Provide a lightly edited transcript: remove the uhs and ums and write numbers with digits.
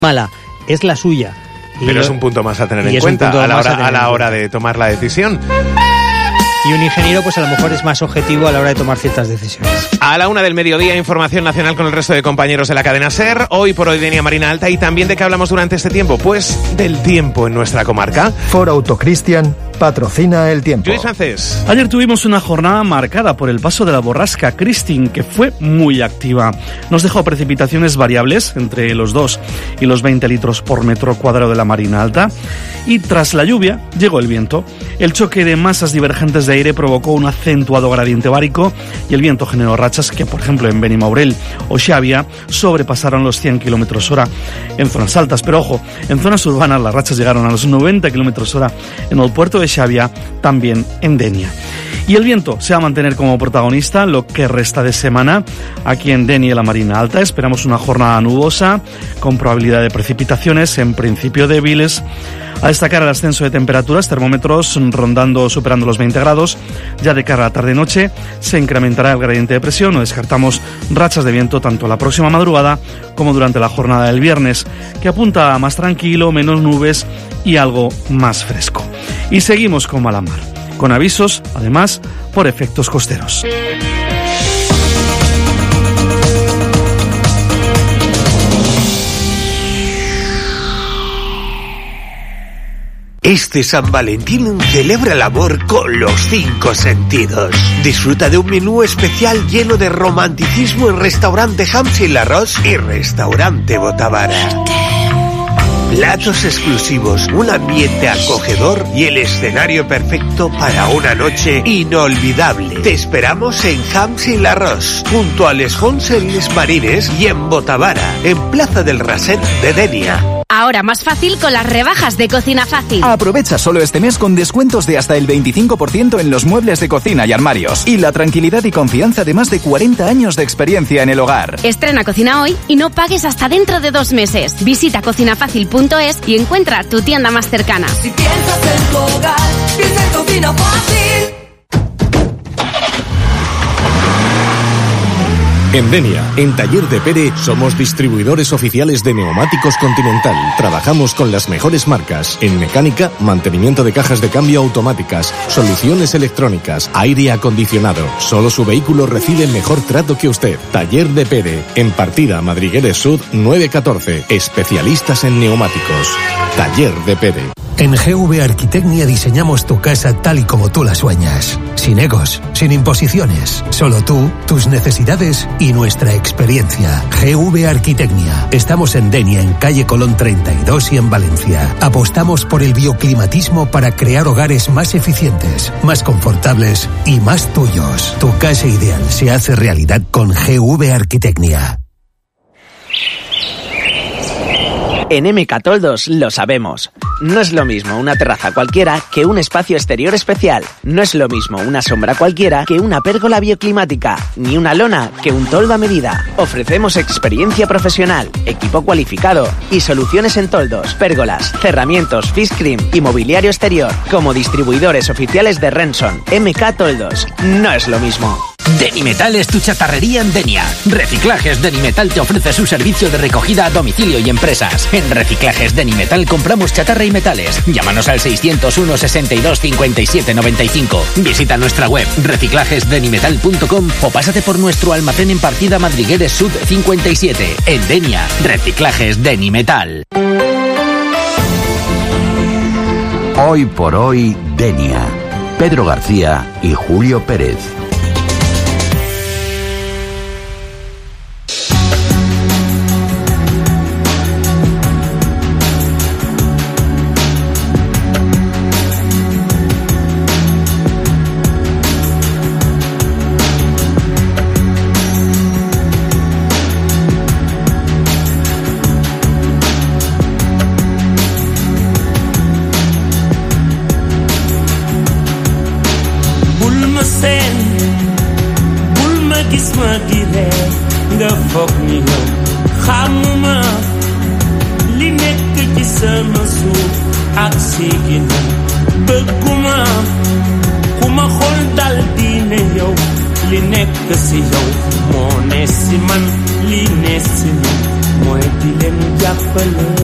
mala, es la suya. Pero es un punto más a tener en cuenta a la hora de tomar la decisión. Y un ingeniero, pues a lo mejor es más objetivo a la hora de tomar ciertas decisiones. A la 1:00 PM, información nacional con el resto de compañeros de la cadena SER. Hoy por hoy, Denia Marina Alta. ¿Y también de qué hablamos durante este tiempo? Pues del tiempo en nuestra comarca. Ford Auto Cristian patrocina el tiempo. Luis Francés. Ayer tuvimos una jornada marcada por el paso de la borrasca Christine, que fue muy activa. Nos dejó precipitaciones variables entre los 2 y los 20 litros por metro cuadrado de la Marina Alta. Y tras la lluvia, llegó el viento. El choque de masas divergentes de aire provocó un acentuado gradiente bárico y el viento generó rachas que, por ejemplo, en Benimaurel o Xavia sobrepasaron los 100 km/h en zonas altas. Pero ojo, en zonas urbanas las rachas llegaron a los 90 km/h en el puerto de Xavia, también en Denia. Y el viento se va a mantener como protagonista lo que resta de semana aquí en Denia y la Marina Alta. Esperamos una jornada nubosa con probabilidad de precipitaciones, en principio débiles. A destacar el ascenso de temperaturas, termómetros rondando, superando los 20 grados. Ya de cara a la tarde-noche se incrementará el gradiente de presión. No descartamos rachas de viento tanto la próxima madrugada como durante la jornada del viernes, que apunta a más tranquilo, menos nubes y algo más fresco. Y seguimos con mala mar, con avisos, además, por efectos costeros. Este San Valentín celebra el amor con los 5 sentidos. Disfruta de un menú especial lleno de romanticismo en Restaurante Hams y Larros y Restaurante Botavara. Platos exclusivos, un ambiente acogedor y el escenario perfecto para una noche inolvidable. Te esperamos en Hams y Larros, junto a Les Fonts Marines y en Botavara, en Plaza del Raset de Denia. Ahora más fácil con las rebajas de Cocina Fácil. Aprovecha solo este mes con descuentos de hasta el 25% en los muebles de cocina y armarios. Y la tranquilidad y confianza de más de 40 años de experiencia en el hogar. Estrena Cocina hoy y no pagues hasta dentro de 2 meses. Visita cocinafacil.es y encuentra tu tienda más cercana. Si piensas en tu hogar, piensa en Cocina Fácil. En Denia, en Taller de Pere, somos distribuidores oficiales de neumáticos Continental. Trabajamos con las mejores marcas en mecánica, mantenimiento de cajas de cambio automáticas, soluciones electrónicas, aire acondicionado. Solo su vehículo recibe mejor trato que usted. Taller de Pere, en Partida Madrigueres Sud 914. Especialistas en neumáticos. Taller de Pere. En GV Arquitecnia diseñamos tu casa tal y como tú la sueñas. Sin egos, sin imposiciones. Solo tú, tus necesidades y nuestra experiencia. GV Arquitecnia. Estamos en Denia, en calle Colón 32 y en Valencia. Apostamos por el bioclimatismo para crear hogares más eficientes, más confortables y más tuyos. Tu casa ideal se hace realidad con GV Arquitecnia. En MK Toldos lo sabemos. No es lo mismo una terraza cualquiera que un espacio exterior especial. No es lo mismo una sombra cualquiera que una pérgola bioclimática, ni una lona que un toldo a medida. Ofrecemos experiencia profesional, equipo cualificado y soluciones en toldos, pérgolas, cerramientos, fish cream y mobiliario exterior. Como distribuidores oficiales de Renson, MK Toldos. No es lo mismo. Denimetal es tu chatarrería en Denia. Reciclajes Denimetal te ofrece su servicio de recogida a domicilio y empresas. En Reciclajes Denimetal compramos chatarra y metales. Llámanos al 601 62 57 95. Visita nuestra web reciclajesdenimetal.com o pásate por nuestro almacén en Partida Madrigueres Sud 57. En Denia, Reciclajes Denimetal. Hoy por hoy, Denia. Pedro García y Julio Pérez. Moi dilem jappal